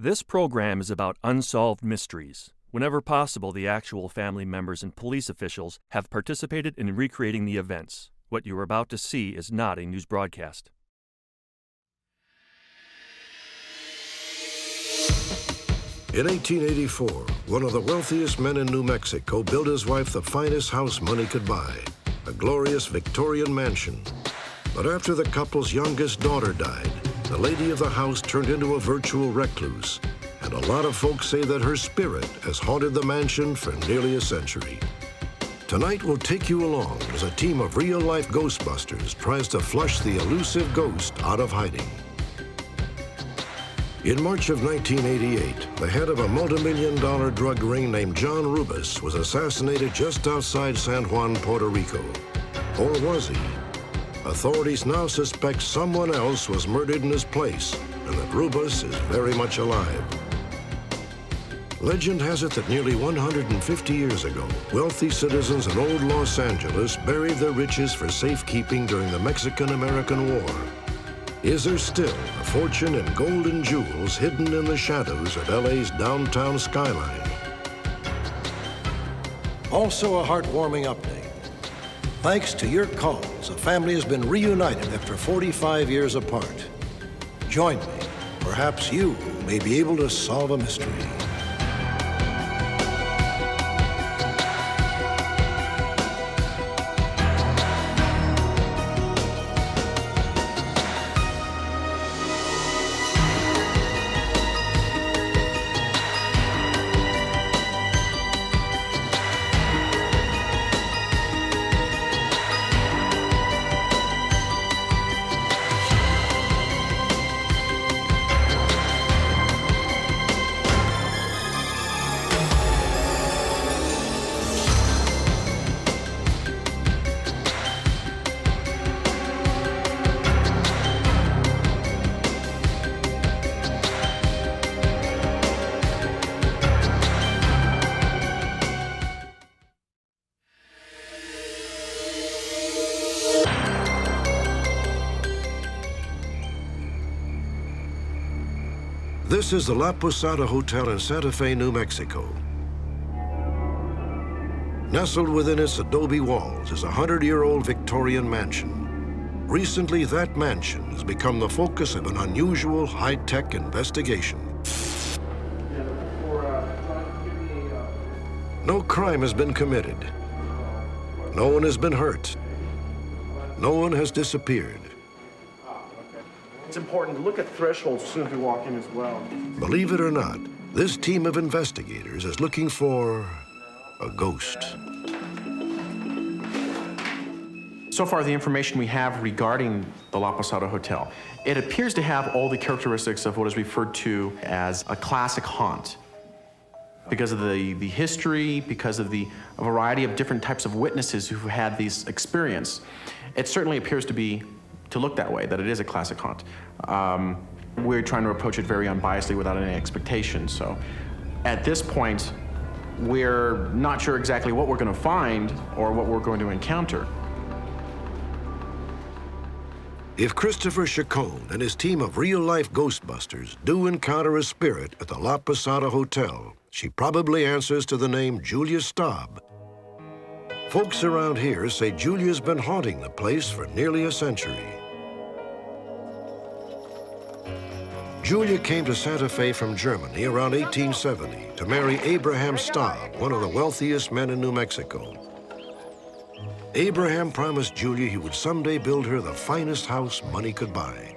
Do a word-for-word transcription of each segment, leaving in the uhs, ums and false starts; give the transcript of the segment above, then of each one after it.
This program is about unsolved mysteries. Whenever possible, the actual family members and police officials have participated in recreating the events. What you are about to see is not a news broadcast. In eighteen eighty-four, one of the wealthiest men in New Mexico built his wife the finest house money could buy, a glorious Victorian mansion. But after the couple's youngest daughter died, the lady of the house turned into a virtual recluse, and a lot of folks say that her spirit has haunted the mansion for nearly a century. Tonight we'll take you along as a team of real-life Ghostbusters tries to flush the elusive ghost out of hiding. In March of nineteen eighty-eight, the head of a multi-million dollar drug ring named John Rubus was assassinated just outside San Juan, Puerto Rico. Or was he? Authorities now suspect someone else was murdered in his place, and that Rubus is very much alive. Legend has it that nearly one hundred fifty years ago, wealthy citizens in old Los Angeles buried their riches for safekeeping during the Mexican-American War. Is there still a fortune in gold and jewels hidden in the shadows of L A's downtown skyline? Also a heartwarming update. Thanks to your calls, a family has been reunited after forty-five years apart. Join me. Perhaps you may be able to solve a mystery. This is the La Posada Hotel in Santa Fe, New Mexico. Nestled within its adobe walls is a hundred-year-old Victorian mansion. Recently, that mansion has become the focus of an unusual high-tech investigation. No crime has been committed. No one has been hurt. No one has disappeared. It's important to look at thresholds as soon as we walk in as well. Believe it or not, this team of investigators is looking for a ghost. So far, the information we have regarding the La Posada Hotel, it appears to have all the characteristics of what is referred to as a classic haunt. Because of the, the history, because of the a variety of different types of witnesses who've had these experience, it certainly appears to be to look that way, that it is a classic haunt. Um, we're trying to approach it very unbiasedly without any expectations. So at this point, we're not sure exactly what we're going to find or what we're going to encounter. If Christopher Chacon and his team of real-life Ghostbusters do encounter a spirit at the La Posada Hotel, she probably answers to the name Julia Staub. Folks around here say Julia's been haunting the place for nearly a century. Julia came to Santa Fe from Germany around eighteen seventy to marry Abraham Staub, one of the wealthiest men in New Mexico. Abraham promised Julia he would someday build her the finest house money could buy.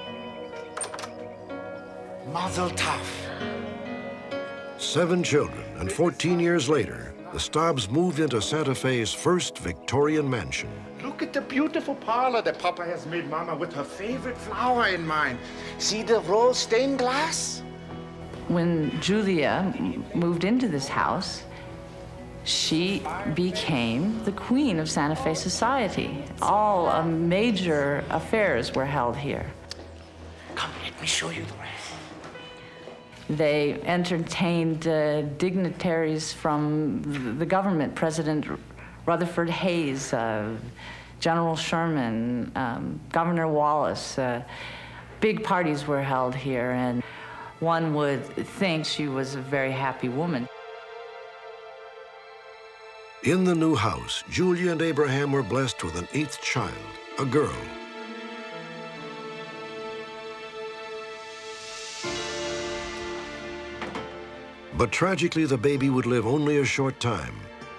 Mazel tov. Seven children, and fourteen years later, the Staubs moved into Santa Fe's first Victorian mansion. Look at the beautiful parlor that Papa has made Mama with her favorite flower in mind. See the rose stained glass? When Julia moved into this house, she became the queen of Santa Fe society. All uh, major affairs were held here. Come, let me show you the rest. They entertained uh, dignitaries from the government, President Rutherford Hayes, uh, General Sherman, um, Governor Wallace. Uh, big parties were held here, and one would think she was a very happy woman. In the new house, Julia and Abraham were blessed with an eighth child, a girl. But tragically, the baby would live only a short time.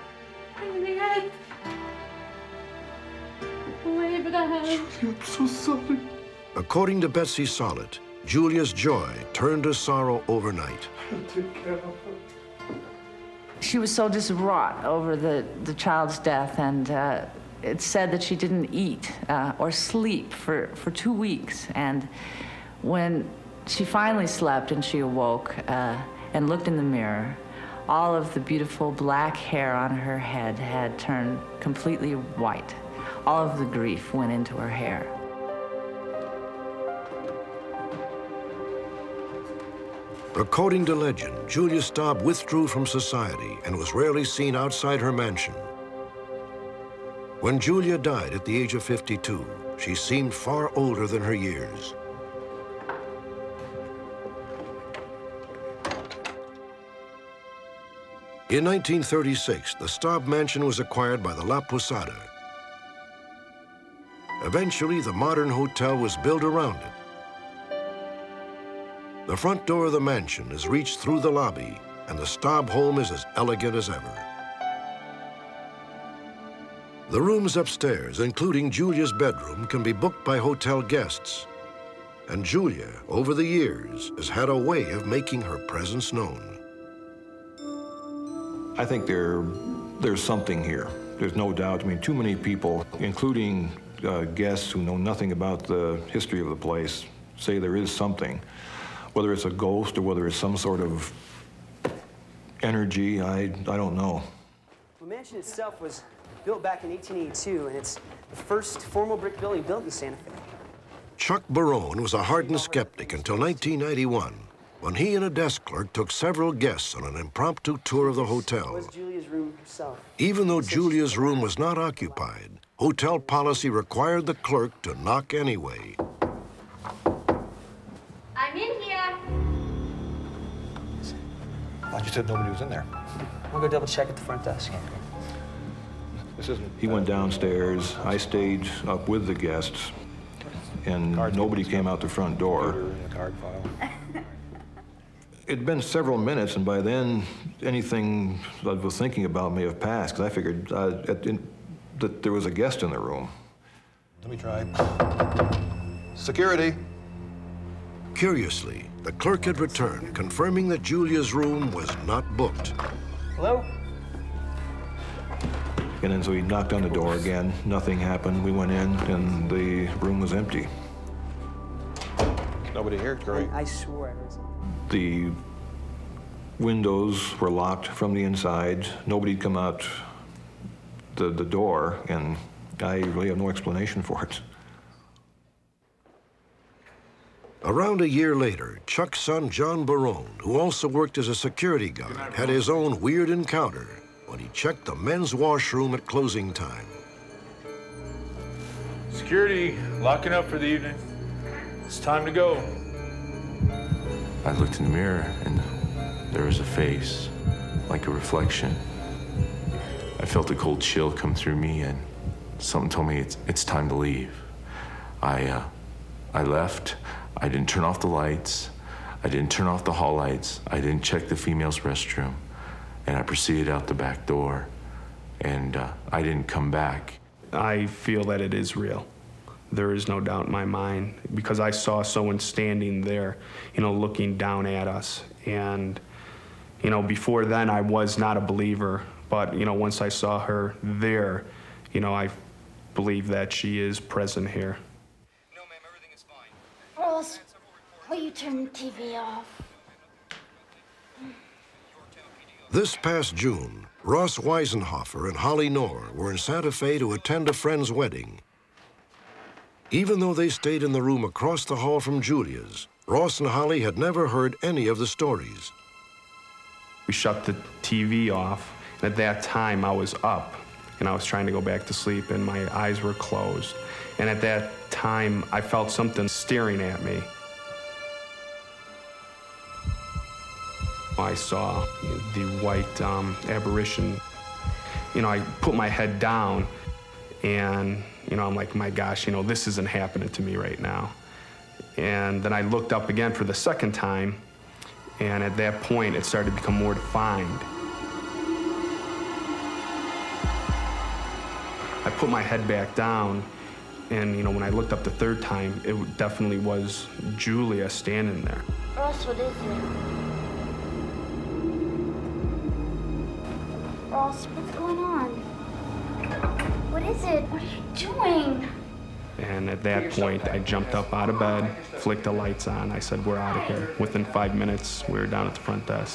I'm so sorry. According to Betsy Sollitt, Julia's joy turned to sorrow overnight. Take care of her. She was so distraught over the, the child's death, and uh, it's said that she didn't eat uh, or sleep for, for two weeks. And when she finally slept and she awoke uh, and looked in the mirror, all of the beautiful black hair on her head had turned completely white. All of the grief went into her hair. According to legend, Julia Staub withdrew from society and was rarely seen outside her mansion. When Julia died at the age of fifty-two, she seemed far older than her years. In nineteen thirty-six, the Staub mansion was acquired by the La Posada. Eventually, the modern hotel was built around it. The front door of the mansion is reached through the lobby, and the Staub home is as elegant as ever. The rooms upstairs, including Julia's bedroom, can be booked by hotel guests. And Julia, over the years, has had a way of making her presence known. I think there, there's something here. There's no doubt. I mean, too many people, including uh, guests who know nothing about the history of the place, say there is something. Whether it's a ghost or whether it's some sort of energy, I, I don't know. The mansion itself was built back in eighteen eighty-two, and it's the first formal brick building built in Santa Fe. Chuck Barone was a hardened skeptic until nineteen ninety-one, when he and a desk clerk took several guests on an impromptu tour of the hotel. Was Julia's room herself. Even though Julia's room was not occupied, hotel policy required the clerk to knock anyway. I'm in here. I just said nobody was in there. We'll go double check at the front desk. This isn't. He went downstairs. I stayed up with the guests, and nobody came out the front door. It'd been several minutes, and by then, anything I was thinking about may have passed, because I figured uh, at, in, that there was a guest in the room. Let me try. Security. Curiously, the clerk had returned, confirming that Julia's room was not booked. Hello? And then so he knocked on the door again. Nothing happened. We went in, and the room was empty. Nobody here, great. I swore I heard something. The windows were locked from the inside. Nobody'd come out the, the door, and I really have no explanation for it. Around a year later, Chuck's son, John Barone, who also worked as a security guard, had his own weird encounter when he checked the men's washroom at closing time. Security, locking up for the evening. It's time to go. I looked in the mirror, and there was a face, like a reflection. I felt a cold chill come through me, and something told me it's, it's time to leave. I, uh, I left. I didn't turn off the lights. I didn't turn off the hall lights. I didn't check the female's restroom. And I proceeded out the back door, and uh, I didn't come back. I feel that it is real. There is no doubt in my mind, because I saw someone standing there, you know, looking down at us. And, you know, before then I was not a believer, but, you know, once I saw her there, you know, I believe that she is present here. Ross, will you turn the T V off? This past June, Ross Weisenhofer and Holly Knorr were in Santa Fe to attend a friend's wedding. Even though they stayed in the room across the hall from Julia's, Ross and Holly had never heard any of the stories. We shut the T V off, and at that time I was up, and I was trying to go back to sleep, and my eyes were closed. And at that time, I felt something staring at me. I saw the white um, apparition. You know, I put my head down, and, you know, I'm like, my gosh, you know, this isn't happening to me right now. And then I looked up again for the second time, and at that point, it started to become more defined. I put my head back down, and, you know, when I looked up the third time, it definitely was Julia standing there. Ross, what is it? Ross, what's going on? What is it? What are you doing? And at that point, I jumped up out of bed, flicked the lights on. I said, we're out of here. Within five minutes, we were down at the front desk.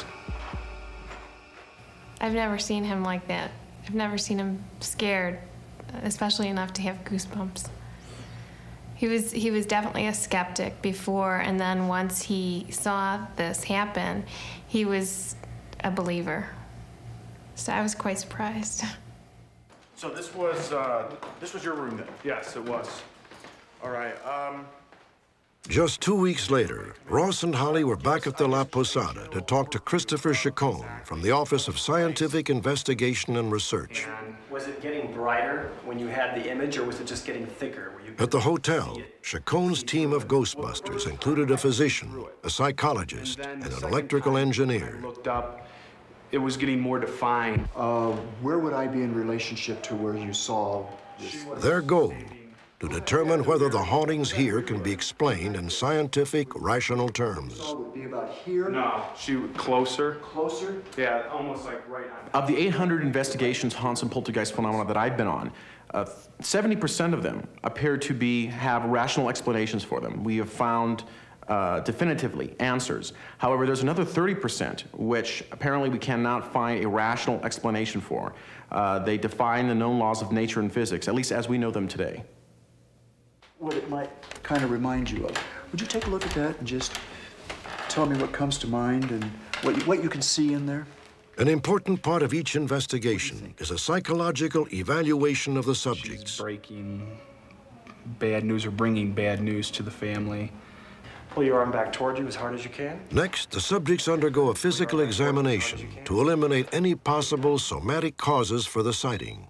I've never seen him like that. I've never seen him scared, especially enough to have goosebumps. He was, he was definitely a skeptic before, and then once he saw this happen, he was a believer. So I was quite surprised. So this was, uh, this was your room then? Yes, it was. All right, um... Just two weeks later, Ross and Holly were back at the La Posada to talk to Christopher Chacon from the Office of Scientific Investigation and Research. Was it getting brighter when you had the image, or was it just getting thicker? Were you... At the hotel, Chacon's team of Ghostbusters included a physician, a psychologist, and an electrical engineer. Looked up, it was getting more defined. Uh, where would I be in relationship to where you saw this? Their goal, to determine whether the hauntings here can be explained in scientific, rational terms. Would be about here? No, she was closer. Closer? Yeah, almost like right on. Of the eight hundred investigations, haunts, and poltergeist phenomena that I've been on, uh, seventy percent of them appear to be, have rational explanations for them. We have found uh, definitively answers. However, there's another thirty percent which apparently we cannot find a rational explanation for. Uh, they define the known laws of nature and physics, at least as we know them today. What it might kind of remind you of. Would you take a look at that and just tell me what comes to mind and what you, what you can see in there? An important part of each investigation is a psychological evaluation of the subjects. She's breaking bad news or bringing bad news to the family. Pull your arm back toward you as hard as you can. Next, the subjects undergo a physical examination to eliminate any possible somatic causes for the sighting.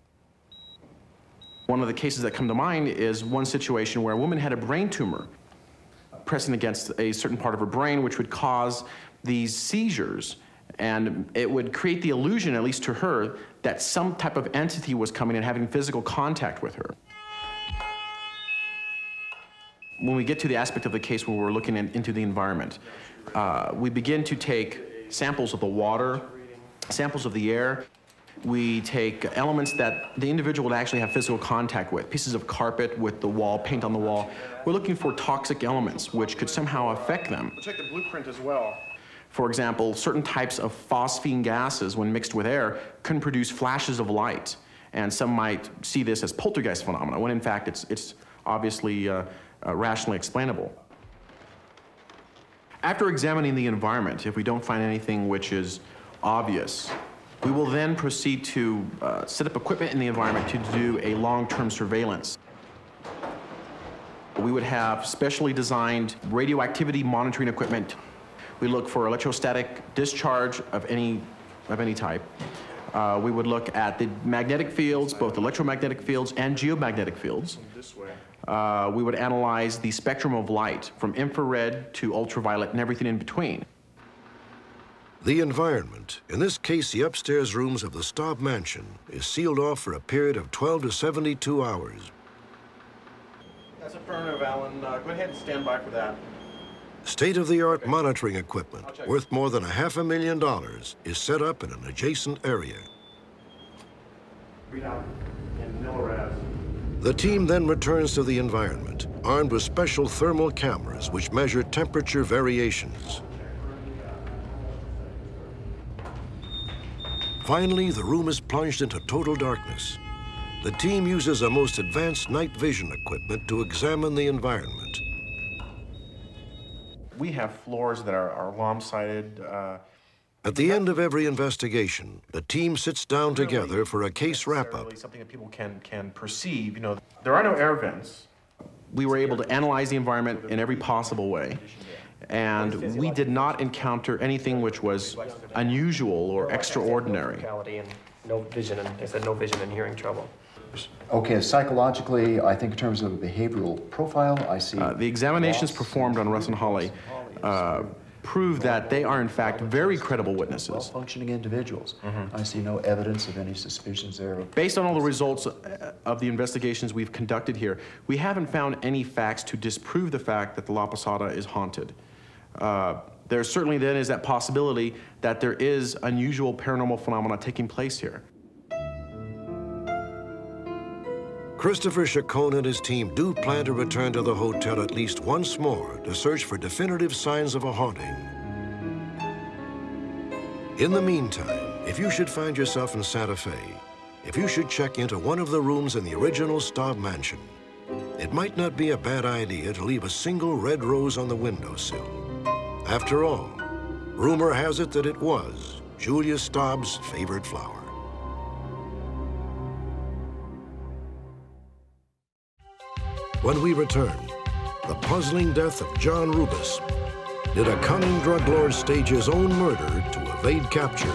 One of the cases that come to mind is one situation where a woman had a brain tumor pressing against a certain part of her brain, which would cause these seizures. And it would create the illusion, at least to her, that some type of entity was coming and having physical contact with her. When we get to the aspect of the case where we're looking in, into the environment, uh, we begin to take samples of the water, samples of the air. We take elements that the individual would actually have physical contact with, pieces of carpet with the wall, paint on the wall. We're looking for toxic elements which could somehow affect them. We'll check the blueprint as well. For example, certain types of phosphine gases, when mixed with air, can produce flashes of light. And some might see this as poltergeist phenomena, when in fact it's, it's obviously uh, uh, rationally explainable. After examining the environment, if we don't find anything which is obvious, we will then proceed to uh, set up equipment in the environment to do a long-term surveillance. We would have specially designed radioactivity monitoring equipment. We look for electrostatic discharge of any, of any type. Uh, we would look at the magnetic fields, both electromagnetic fields and geomagnetic fields. Uh, we would analyze the spectrum of light from infrared to ultraviolet and everything in between. The environment, in this case the upstairs rooms of the Staub Mansion, is sealed off for a period of twelve to seventy-two hours. That's affirmative, Alan. Uh, go ahead and stand by for that. State-of-the-art monitoring equipment, worth more than a half a million dollars, is set up in an adjacent area. Read out in millirems. The team then returns to the environment, armed with special thermal cameras which measure temperature variations. Finally, the room is plunged into total darkness. The team uses a most advanced night vision equipment to examine the environment. We have floors that are, are lopsided. Uh, At the end of every investigation, the team sits down together for a case wrap-up. Something that people can, can perceive. You know, there are no air vents. We were able to analyze the environment in every possible way. and we did not encounter anything which was unusual or extraordinary. And no vision and, I said no vision and hearing trouble. Okay, psychologically, I think in terms of a behavioral profile, I see... Uh, the examinations performed on Russ and Holly uh, prove that they are, in fact, very credible witnesses. Well-functioning individuals. Mm-hmm. I see no evidence of any suspicions there. Based on all the results of the investigations we've conducted here, we haven't found any facts to disprove the fact that the La Posada is haunted. Uh, there certainly then is that possibility that there is unusual paranormal phenomena taking place here. Christopher Chacon and his team do plan to return to the hotel at least once more to search for definitive signs of a haunting. In the meantime, if you should find yourself in Santa Fe, if you should check into one of the rooms in the original Staub Mansion, it might not be a bad idea to leave a single red rose on the windowsill. After all, rumor has it that it was Julia Staub's favorite flower. When we return, the puzzling death of John Rubus. Did a cunning drug lord stage his own murder to evade capture?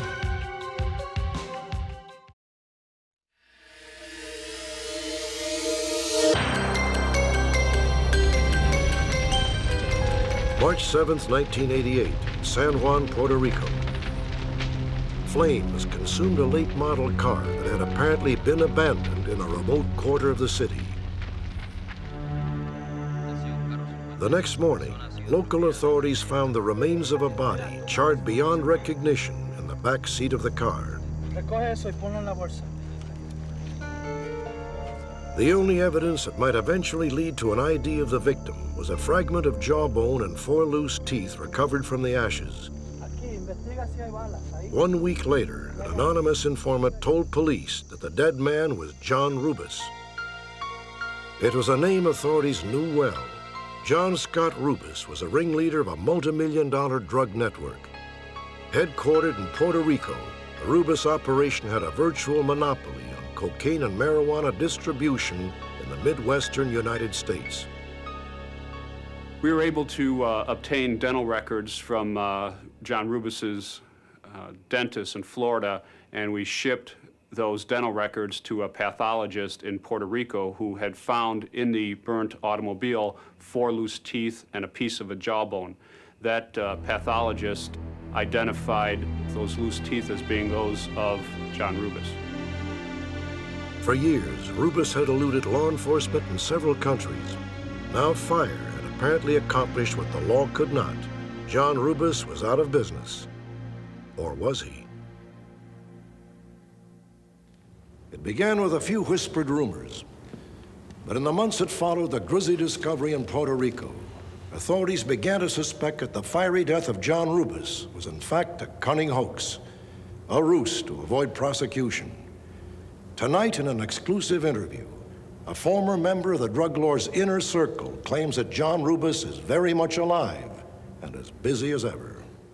March seventh, nineteen eighty-eight, San Juan, Puerto Rico. Flames consumed a late model car that had apparently been abandoned in a remote quarter of the city. The next morning, local authorities found the remains of a body charred beyond recognition in the back seat of the car. The only evidence that might eventually lead to an I D of the victim was a fragment of jawbone and four loose teeth recovered from the ashes. One week later, an anonymous informant told police that the dead man was John Rubus. It was a name authorities knew well. John Scott Rubus was a ringleader of a multi-million dollar drug network. Headquartered in Puerto Rico, the Rubus operation had a virtual monopoly on cocaine and marijuana distribution in the Midwestern United States. We were able to uh, obtain dental records from uh, John Rubus's uh, dentist in Florida, and we shipped those dental records to a pathologist in Puerto Rico who had found in the burnt automobile four loose teeth and a piece of a jawbone. That uh, pathologist identified those loose teeth as being those of John Rubus. For years, Rubus had eluded law enforcement in several countries. Now fire had apparently accomplished what the law could not. John Rubus was out of business. Or was he? It began with a few whispered rumors. But in the months that followed the grisly discovery in Puerto Rico, authorities began to suspect that the fiery death of John Rubus was in fact a cunning hoax, a ruse to avoid prosecution. Tonight, in an exclusive interview, a former member of the drug lord's inner circle claims that John Rubus is very much alive and as busy as ever.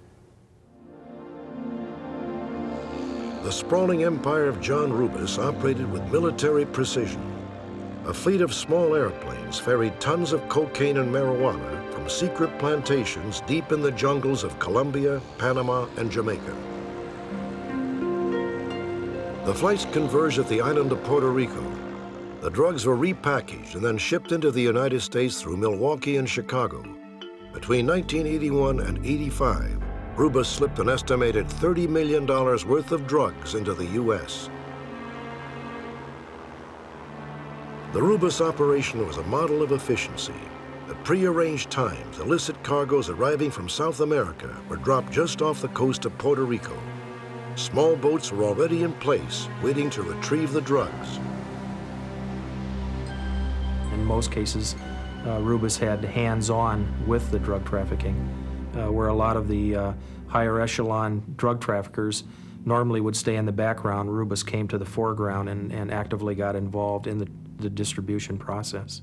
The sprawling empire of John Rubus operated with military precision. A fleet of small airplanes ferried tons of cocaine and marijuana from secret plantations deep in the jungles of Colombia, Panama, and Jamaica. The flights converged at the island of Puerto Rico. The drugs were repackaged and then shipped into the United States through Milwaukee and Chicago. Between nineteen eighty-one and eighty-five, Rubus slipped an estimated thirty million dollars worth of drugs into the U S The Rubus operation was a model of efficiency. At prearranged times, illicit cargoes arriving from South America were dropped just off the coast of Puerto Rico. Small boats were already in place, waiting to retrieve the drugs. In most cases, uh, Rubus had hands-on with the drug trafficking, uh, where a lot of the uh, higher echelon drug traffickers normally would stay in the background. Rubus came to the foreground and, and actively got involved in the, the distribution process.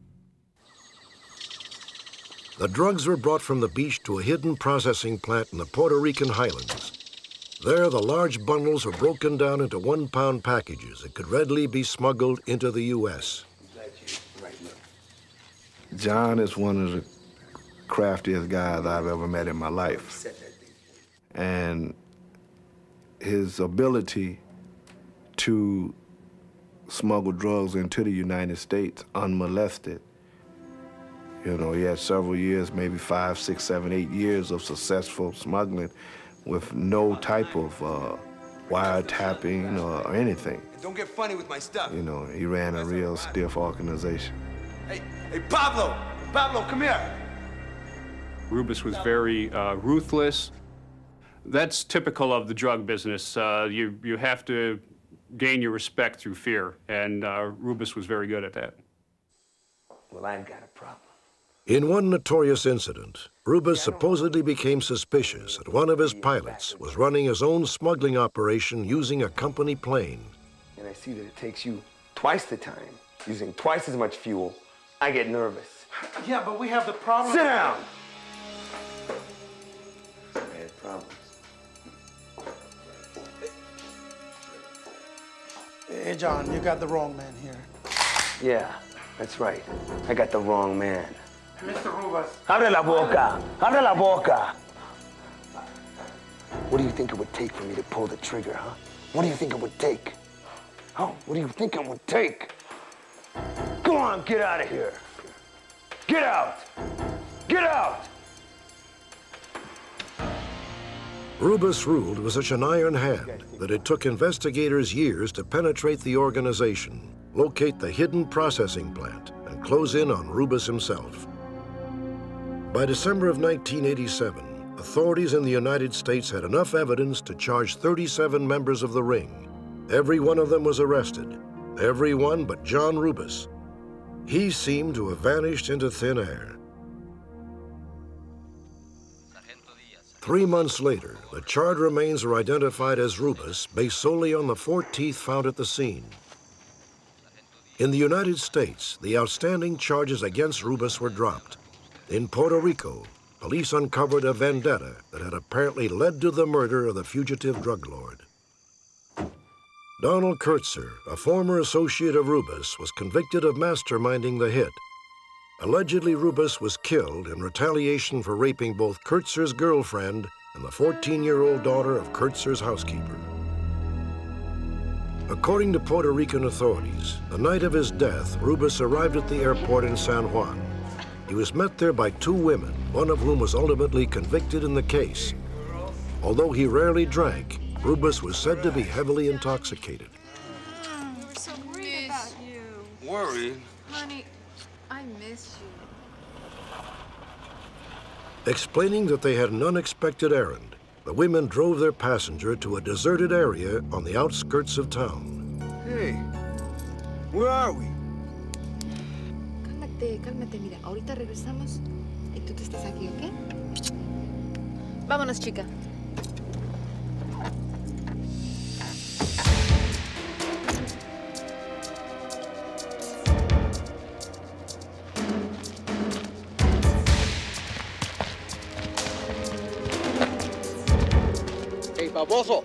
The drugs were brought from the beach to a hidden processing plant in the Puerto Rican highlands. There, the large bundles were broken down into one-pound packages that could readily be smuggled into the U S John is one of the craftiest guys I've ever met in my life. And his ability to smuggle drugs into the United States unmolested. You know, he had several years, maybe five, six, seven, eight years of successful smuggling with no type of uh, wiretapping or anything. Don't get funny with my stuff. You know, he ran a real stiff organization. Hey, hey, Pablo! Pablo, come here! Rubus was very uh, ruthless. That's typical of the drug business. Uh, you, you have to gain your respect through fear, and uh, Rubus was very good at that. Well, I've got a problem. In one notorious incident, Rubus supposedly became suspicious that one of his pilots was running his own smuggling operation using a company plane. And I see that it takes you twice the time, using twice as much fuel. I get nervous. Yeah, but we have the problem. Sit down! Bad problems. Hey, John, you got the wrong man here. Yeah, that's right. I got the wrong man. Mister Rubus. Abre la boca! Abre la boca! What do you think it would take for me to pull the trigger, huh? What do you think it would take? Oh, what do you think it would take? Go on, get out of here. Get out! Get out! Rubus ruled with such an iron hand that it took investigators years to penetrate the organization, locate the hidden processing plant, and close in on Rubus himself. By December of nineteen eighty-seven, authorities in the United States had enough evidence to charge thirty-seven members of the ring. Every one of them was arrested, every one but John Rubus. He seemed to have vanished into thin air. Three months later, the charred remains were identified as Rubus based solely on the four teeth found at the scene. In the United States, the outstanding charges against Rubus were dropped. In Puerto Rico, police uncovered a vendetta that had apparently led to the murder of the fugitive drug lord. Donald Kurtzer, a former associate of Rubus, was convicted of masterminding the hit. Allegedly, Rubus was killed in retaliation for raping both Kurtzer's girlfriend and the fourteen-year-old daughter of Kurtzer's housekeeper. According to Puerto Rican authorities, the night of his death, Rubus arrived at the airport in San Juan. He was met there by two women, one of whom was ultimately convicted in the case. Although he rarely drank, Rubus was said to be heavily intoxicated. Mom, we were so worried about you. Worried? Honey, I miss you. Explaining that they had an unexpected errand, the women drove their passenger to a deserted area on the outskirts of town. Hey, where are we? Cálmate, cálmate. Mira, ahorita regresamos y tú te estás aquí, ¿ok? Vámonos, chica. Hey, baboso!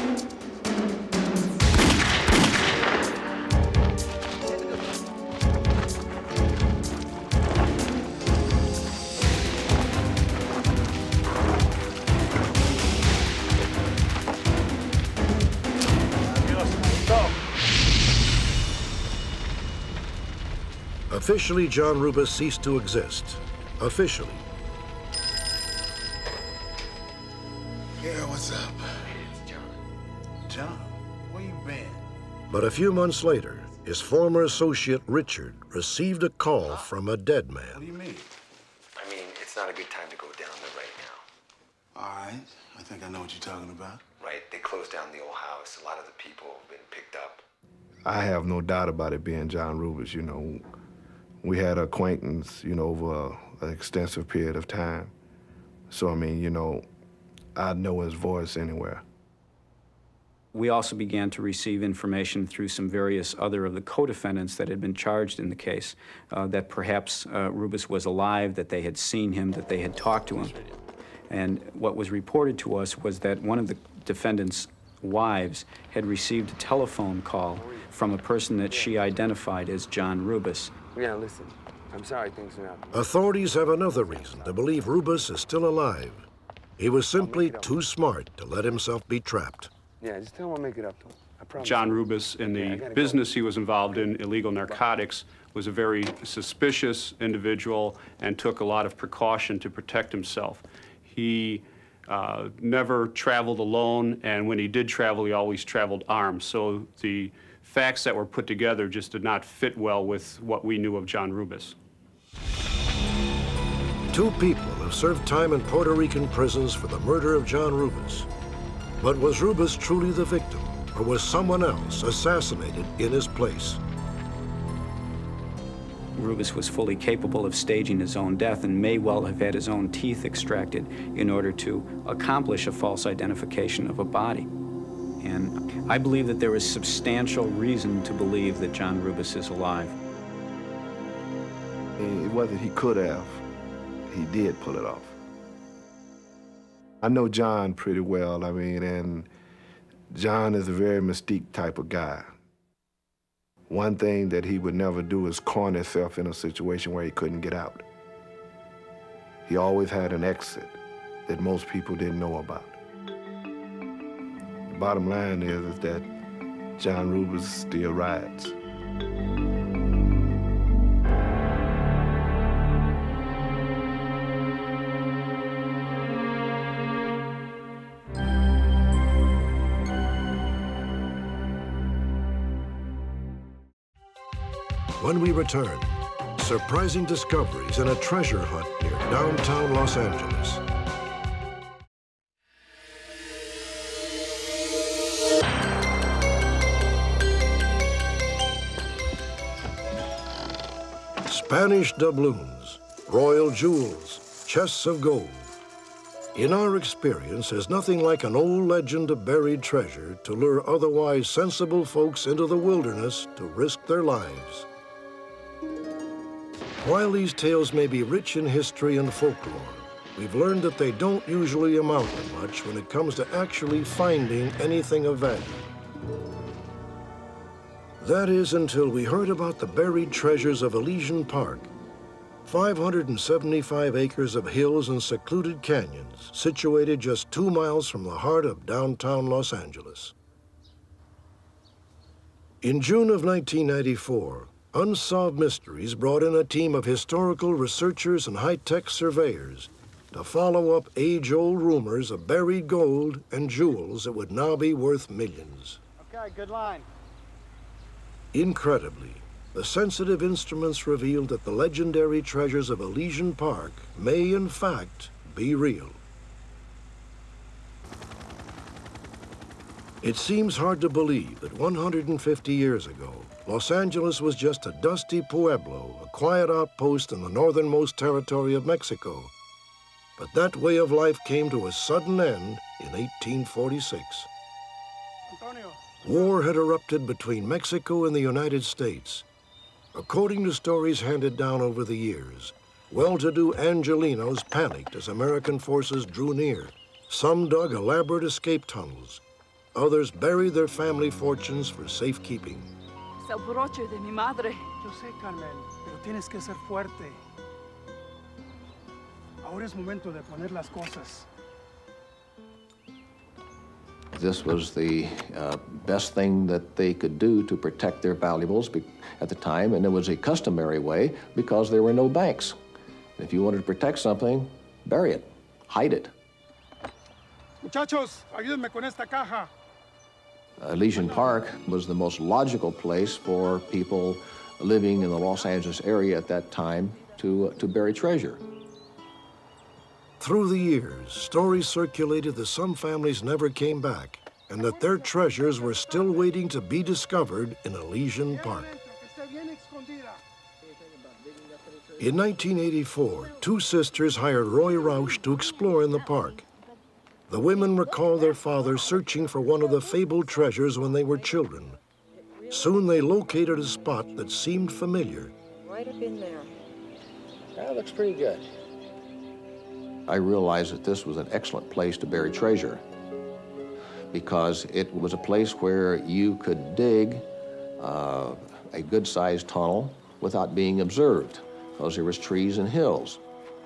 Officially, John Rubus ceased to exist. Officially. Yeah, what's up? It's John. John, where you been? But a few months later, his former associate, Richard, received a call from a dead man. What do you mean? I mean, it's not a good time to go down there right now. All right, I think I know what you're talking about. Right, they closed down the old house. A lot of the people have been picked up. I have no doubt about it being John Rubus. You know, we had acquaintance, you know, over an extensive period of time. So, I mean, you know, I'd know his voice anywhere. We also began to receive information through some various other of the co-defendants that had been charged in the case, uh, that perhaps uh, Rubus was alive, that they had seen him, that they had talked to him. And what was reported to us was that one of the defendants' wives had received a telephone call from a person that she identified as John Rubus. Yeah, listen, I'm sorry things are not. Authorities have another reason to believe Rubus is still alive. He was simply too smart to let himself be trapped. Yeah, just tell him I'll make it up to him. I promise. John Rubus, in the Yeah, business he was involved in, illegal narcotics, was a very suspicious individual and took a lot of precaution to protect himself. He uh, never traveled alone, and when he did travel, he always traveled armed. So the facts that were put together just did not fit well with what we knew of John Rubus. Two people have served time in Puerto Rican prisons for the murder of John Rubus. But was Rubus truly the victim, or was someone else assassinated in his place? Rubus was fully capable of staging his own death and may well have had his own teeth extracted in order to accomplish a false identification of a body. And I believe that there is substantial reason to believe that John Rubus is alive. It wasn't he could have. He did pull it off. I know John pretty well, I mean, and John is a very mystique type of guy. One thing that he would never do is corner himself in a situation where he couldn't get out. He always had an exit that most people didn't know about. The bottom line is, is that John Rubus still rides. When we return, surprising discoveries in a treasure hunt near downtown Los Angeles. Spanish doubloons, royal jewels, chests of gold. In our experience, there's nothing like an old legend of buried treasure to lure otherwise sensible folks into the wilderness to risk their lives. While these tales may be rich in history and folklore, we've learned that they don't usually amount to much when it comes to actually finding anything of value. That is until we heard about the buried treasures of Elysian Park, five hundred seventy-five acres of hills and secluded canyons situated just two miles from the heart of downtown Los Angeles. In June of nineteen ninety-four, Unsolved Mysteries brought in a team of historical researchers and high-tech surveyors to follow up age-old rumors of buried gold and jewels that would now be worth millions. Okay, good line. Incredibly, the sensitive instruments revealed that the legendary treasures of Elysian Park may, in fact, be real. It seems hard to believe that one hundred fifty years ago, Los Angeles was just a dusty pueblo, a quiet outpost in the northernmost territory of Mexico. But that way of life came to a sudden end in eighteen forty-six. Antonio. War had erupted between Mexico and the United States. According to stories handed down over the years, well-to-do Angelinos panicked as American forces drew near. Some dug elaborate escape tunnels. Others buried their family fortunes for safekeeping. Es el broche de mi madre. Yo sé, Carmen, pero tienes que ser fuerte. Ahora es momento de poner las cosas. This was the uh, best thing that they could do to protect their valuables at the time, and it was a customary way because there were no banks. If you wanted to protect something, bury it, hide it. Muchachos, ayúdenme con esta caja. Elysian Park was the most logical place for people living in the Los Angeles area at that time to, uh, to bury treasure. Through the years, stories circulated that some families never came back and that their treasures were still waiting to be discovered in Elysian Park. In nineteen eighty-four, two sisters hired Roy Rausch to explore in the park. The women recall their father searching for one of the fabled treasures when they were children. Soon they located a spot that seemed familiar. Right up in there. That looks pretty good. I realized that this was an excellent place to bury treasure because it was a place where you could dig uh, a good-sized tunnel without being observed. because there was trees and hills.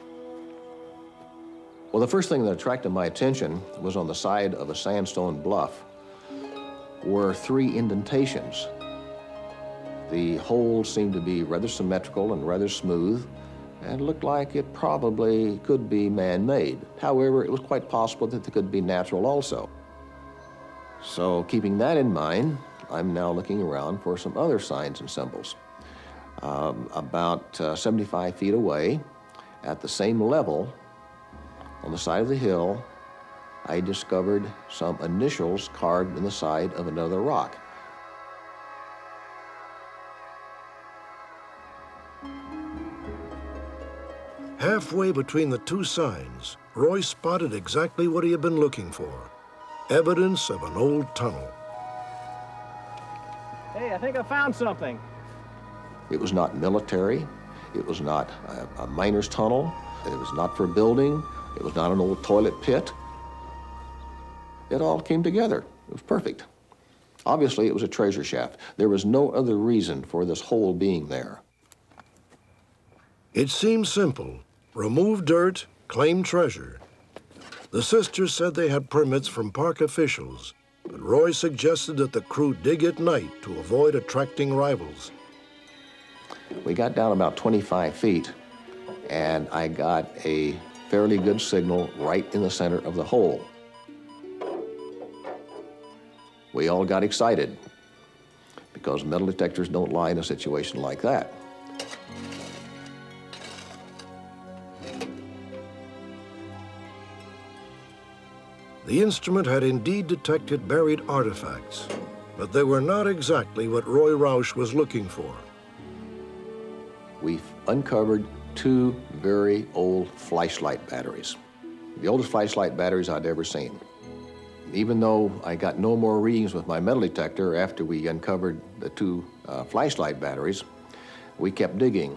Well, the first thing that attracted my attention was on the side of a sandstone bluff were three indentations. The holes seemed to be rather symmetrical and rather smooth, and looked like it probably could be man-made. However, it was quite possible that they could be natural also. So keeping that in mind, I'm now looking around for some other signs and symbols. Um, about uh, seventy-five feet away, at the same level, on the side of the hill, I discovered some initials carved in the side of another rock. Halfway between the two signs, Roy spotted exactly what he had been looking for, evidence of an old tunnel. Hey, I think I found something. It was not military, it was not a, a miner's tunnel, it was not for building, it was not an old toilet pit. It all came together. It was perfect. Obviously, it was a treasure shaft. There was no other reason for this hole being there. It seemed simple. Remove dirt, claim treasure. The sisters said they had permits from park officials, but Roy suggested that the crew dig at night to avoid attracting rivals. We got down about twenty-five feet, and I got a fairly good signal right in the center of the hole. We all got excited because metal detectors don't lie in a situation like that. The instrument had indeed detected buried artifacts, but they were not exactly what Roy Rausch was looking for. We uncovered two very old flashlight batteries, the oldest flashlight batteries I'd ever seen. Even though I got no more readings with my metal detector after we uncovered the two uh, flashlight batteries, we kept digging.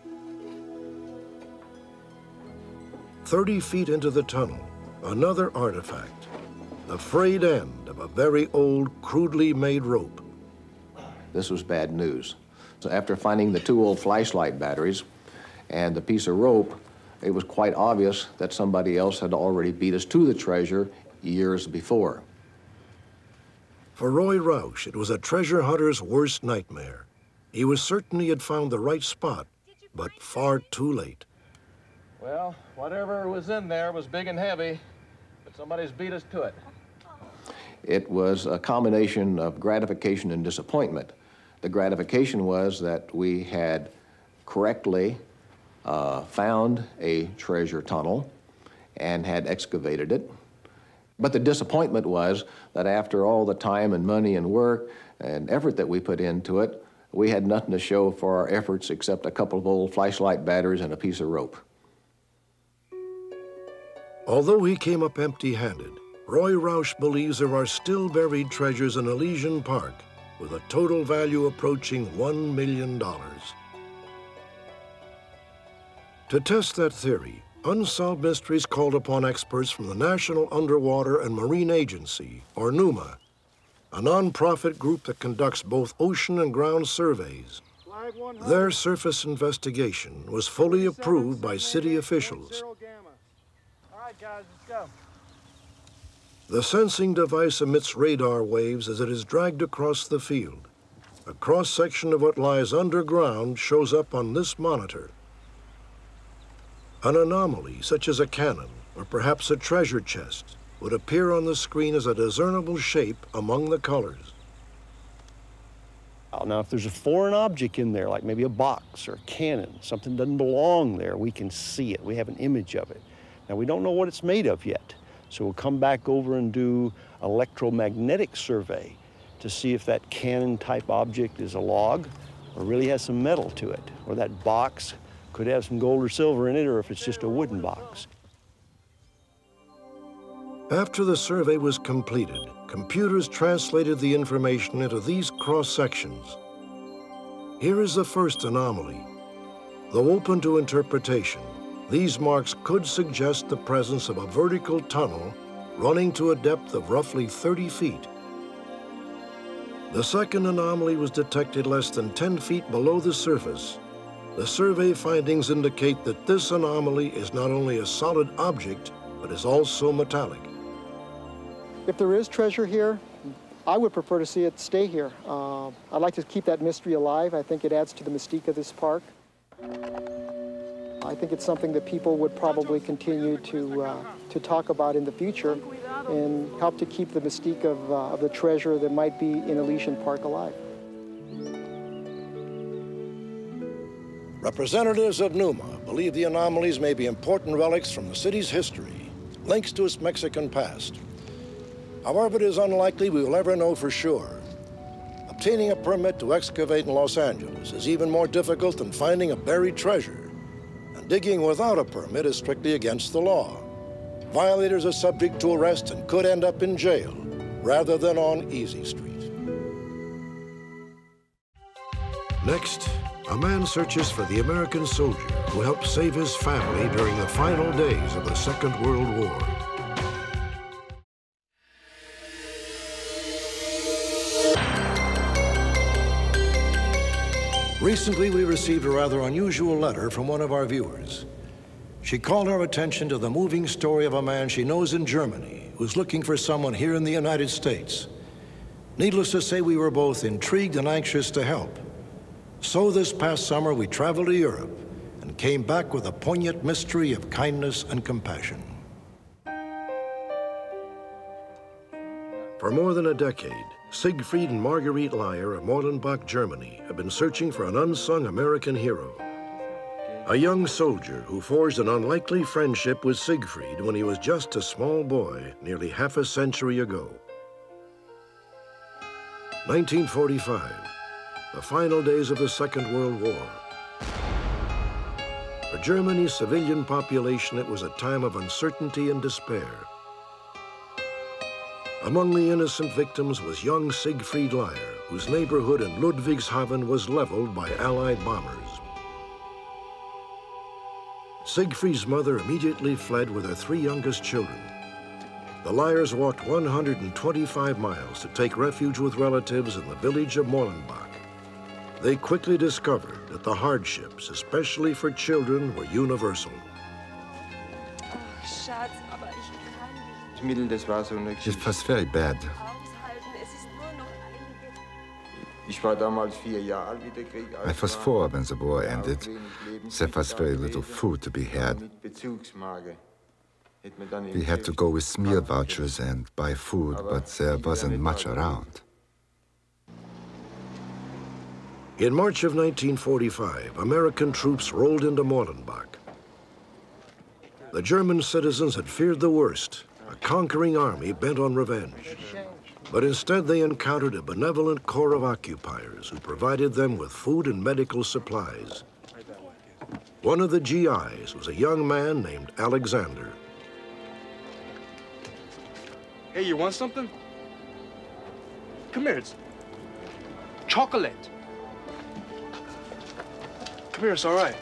Thirty feet into the tunnel, another artifact, the frayed end of a very old, crudely made rope. This was bad news. So after finding the two old flashlight batteries and the piece of rope, it was quite obvious that somebody else had already beat us to the treasure years before. For Roy Rausch, it was a treasure hunter's worst nightmare. He was certain he had found the right spot, but far too late. Well, whatever was in there was big and heavy, but somebody's beat us to it. It was a combination of gratification and disappointment. The gratification was that we had correctly uh, found a treasure tunnel and had excavated it. But the disappointment was that after all the time and money and work and effort that we put into it, we had nothing to show for our efforts except a couple of old flashlight batteries and a piece of rope. Although he came up empty-handed, Roy Rausch believes there are still buried treasures in Elysian Park with a total value approaching one million dollars. To test that theory, Unsolved Mysteries called upon experts from the National Underwater and Marine Agency, or NUMA, a nonprofit group that conducts both ocean and ground surveys. Their surface investigation was fully approved by city officials. All right, guys, let's go. The sensing device emits radar waves as it is dragged across the field. A cross-section of what lies underground shows up on this monitor. An anomaly, such as a cannon or perhaps a treasure chest, would appear on the screen as a discernible shape among the colors. Now, if there's a foreign object in there, like maybe a box or a cannon, something doesn't belong there, we can see it. We have an image of it. Now, we don't know what it's made of yet, so we'll come back over and do electromagnetic survey to see if that cannon-type object is a log or really has some metal to it, or that box could have some gold or silver in it, or if it's just a wooden box. After the survey was completed, computers translated the information into these cross-sections. Here is the first anomaly. Though open to interpretation, these marks could suggest the presence of a vertical tunnel running to a depth of roughly thirty feet. The second anomaly was detected less than ten feet below the surface. The survey findings indicate that this anomaly is not only a solid object, but is also metallic. If there is treasure here, I would prefer to see it stay here. Uh, I'd like to keep that mystery alive. I think it adds to the mystique of this park. I think it's something that people would probably continue to, uh, to talk about in the future and help to keep the mystique of, uh, of the treasure that might be in Elysian Park alive. Representatives of Numa believe the anomalies may be important relics from the city's history, links to its Mexican past. However, it is unlikely we will ever know for sure. Obtaining a permit to excavate in Los Angeles is even more difficult than finding a buried treasure, and digging without a permit is strictly against the law. Violators are subject to arrest and could end up in jail rather than on Easy Street. Next, a man searches for the American soldier who helped save his family during the final days of the Second World War. Recently, we received a rather unusual letter from one of our viewers. She called our attention to the moving story of a man she knows in Germany who's looking for someone here in the United States. Needless to say, we were both intrigued and anxious to help. So this past summer, we traveled to Europe and came back with a poignant mystery of kindness and compassion. For more than a decade, Siegfried and Marguerite Leyer of Morlenbach, Germany, have been searching for an unsung American hero. A young soldier who forged an unlikely friendship with Siegfried when he was just a small boy nearly half a century ago. nineteen forty-five. The final days of the Second World War. For Germany's civilian population, it was a time of uncertainty and despair. Among the innocent victims was young Siegfried Leyer, whose neighborhood in Ludwigshafen was leveled by Allied bombers. Siegfried's mother immediately fled with her three youngest children. The Leyers walked one hundred twenty-five miles to take refuge with relatives in the village of Morlenbach. They quickly discovered that the hardships, especially for children, were universal. It was very bad. I was four when the war ended. There was very little food to be had. We had to go with meal vouchers and buy food, but there wasn't much around. In March of nineteen forty-five, American troops rolled into Morlenbach. The German citizens had feared the worst, a conquering army bent on revenge. But instead they encountered a benevolent corps of occupiers who provided them with food and medical supplies. One of the G Is was a young man named Alexander. Hey, you want something? Come here, it's chocolate. Come here, it's all right.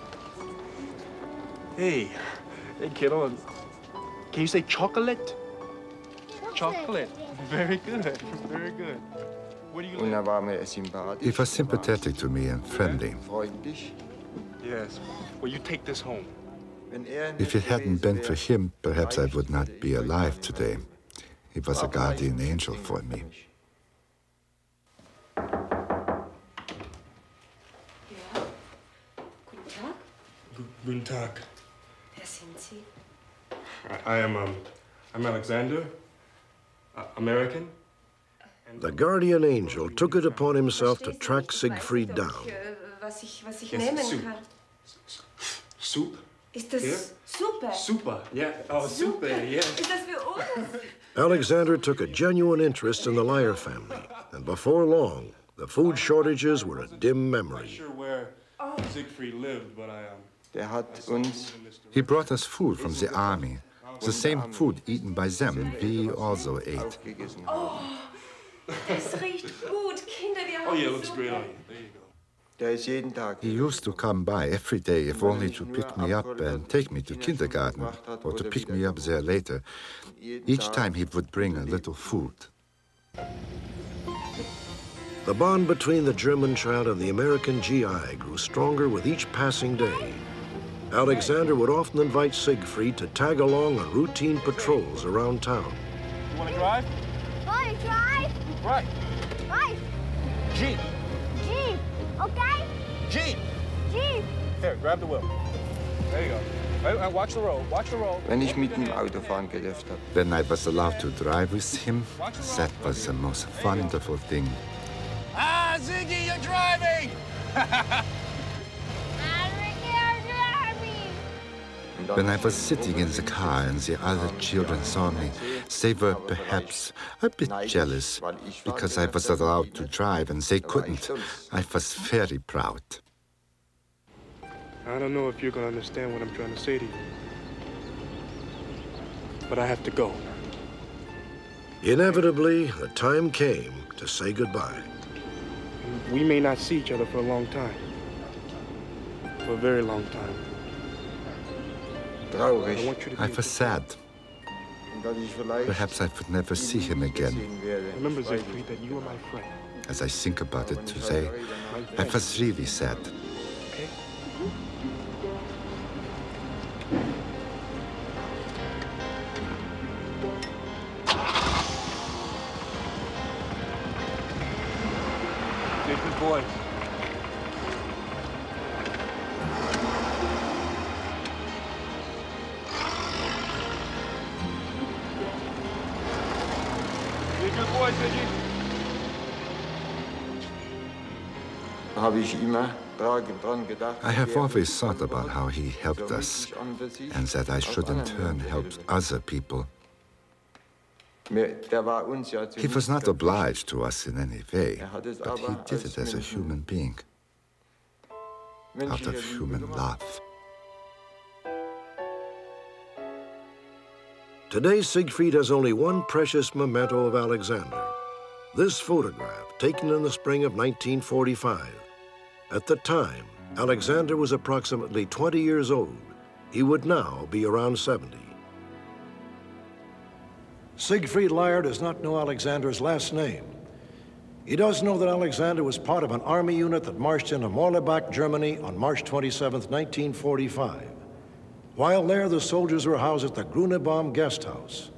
Hey, hey, kiddo. Can you say chocolate? Chocolate. Very good, very good. Where do you live? He was sympathetic to me and friendly. Yes. Well, you take this home. If it hadn't been for him, perhaps I would not be alive today. He was a guardian angel for me. Guten Tag. Wer sind Sie? I, I am, um, I'm Alexander, uh, American. The guardian angel took it upon himself to track Siegfried down. Was ich, was ich Yes, nehmen soup. kann. Soup? Ist das Here? Suppe? Super, yeah. Oh, super, yeah. Ist das für uns? Alexander took a genuine interest in the Leyer family, and before long, the food shortages were a dim memory. I'm not sure where Siegfried lived, but I, um... He brought us food from the army, the same food eaten by them we also ate. Oh, das riecht gut. Kinder, wir haben Oh, yeah, it looks great on you. There you go. He used to come by every day, if only to pick me up and take me to kindergarten, or to pick me up there later. Each time he would bring a little food. The bond between the German child and the American G I grew stronger with each passing day. Alexander would often invite Siegfried to tag along on routine patrols around town. You want to drive? Want to drive? Right. Right. Jeep. Jeep. Okay? Jeep. Jeep. Here, grab the wheel. There you go. Right, watch the road. Watch the road. Wenn ich mit dem Auto fahren gedurft habe. When I was allowed to drive with him, that was the most wonderful thing. Ah, Ziggy, you're driving! When I was sitting in the car and the other children saw me, they were perhaps a bit jealous because I was allowed to drive and they couldn't. I was very proud. I don't know if you're going to understand what I'm trying to say to you, but I have to go. Inevitably, the time came to say goodbye. We may not see each other for a long time, for a very long time. I was sad. Perhaps I would never see him again. Remember, Siegfried, that you are my friend. As I think about it today, I was really sad. Okay? You're a good boy. I have always thought about how he helped us and that I should in turn help other people. He was not obliged to us in any way, but he did it as a human being, out of human love. Today, Siegfried has only one precious memento of Alexander. This photograph, taken in the spring of nineteen forty-five. At the time, Alexander was approximately twenty years old. He would now be around seventy. Siegfried Lair does not know Alexander's last name. He does know that Alexander was part of an army unit that marched into Morlebach, Germany on March twenty-seventh, nineteen forty-five. While there, the soldiers were housed at the Grunebaum guest house.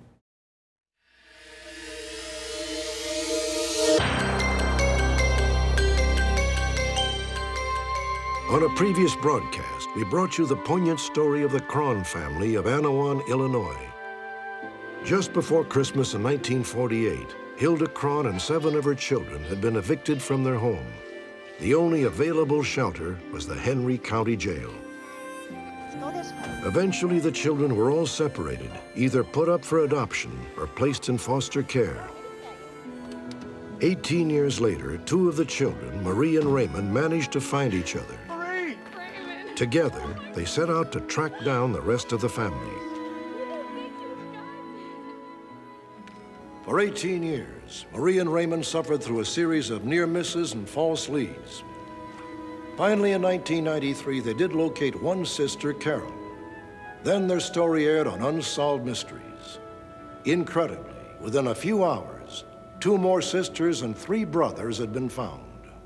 On a previous broadcast, we brought you the poignant story of the Kron family of Anawan, Illinois. Just before Christmas in nineteen forty-eight, Hilda Kron and seven of her children had been evicted from their home. The only available shelter was the Henry County Jail. Eventually, the children were all separated, either put up for adoption or placed in foster care. Eighteen years later, two of the children, Marie and Raymond, managed to find each other. Marie! Together, they set out to track down the rest of the family. For eighteen years, Marie and Raymond suffered through a series of near misses and false leads. Finally, in nineteen ninety-three, they did locate one sister, Carol. Then their story aired on Unsolved Mysteries. Incredibly, within a few hours, two more sisters and three brothers had been found.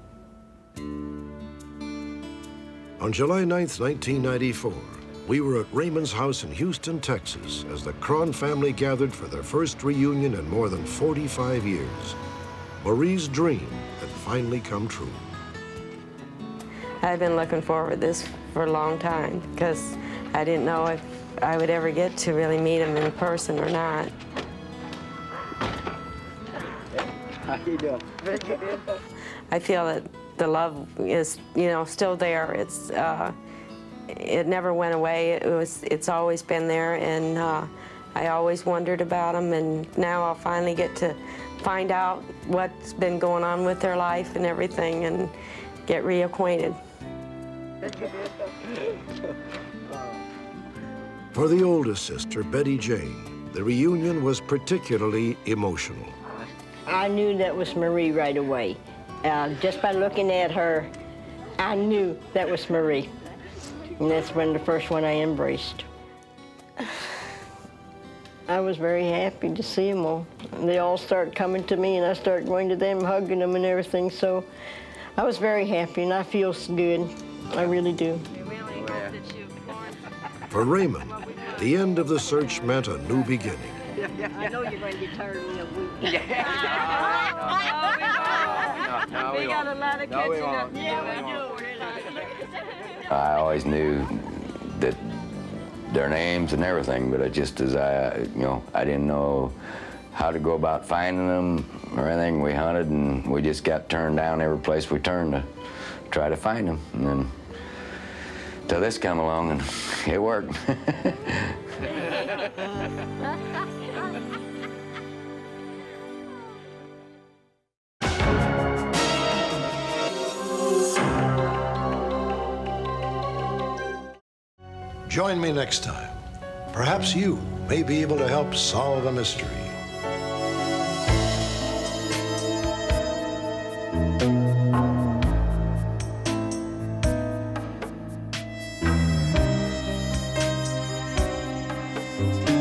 On July ninth, nineteen ninety-four, we were at Raymond's house in Houston, Texas, as the Kron family gathered for their first reunion in more than forty-five years. Marie's dream had finally come true. I've been looking forward to this for a long time because I didn't know if I would ever get to really meet him in person or not. How you doing? I feel that the love is, you know, still there. It's, uh, it never went away. It was, it's always been there, and uh, I always wondered about them, and now I'll finally get to find out what's been going on with their life and everything, and get reacquainted. For the oldest sister, Betty Jane, the reunion was particularly emotional. I knew that was Marie right away. Uh, just by looking at her, I knew that was Marie. And that's when the first one I embraced. I was very happy to see them all. They all started coming to me, and I started going to them, hugging them and everything, so I was very happy, and I feel good. I really do. For Raymond, the end of the search meant a new beginning. I know you're going to be tired of me a week. No, we got a lot of catching up. Yeah, we do. I always knew that their names and everything, but it just as I, you know, I didn't know how to go about finding them or anything. We hunted and we just got turned down every place we turned to try to find them. And then till this come along and it worked. Join me next time. Perhaps you may be able to help solve a mystery. Thank you.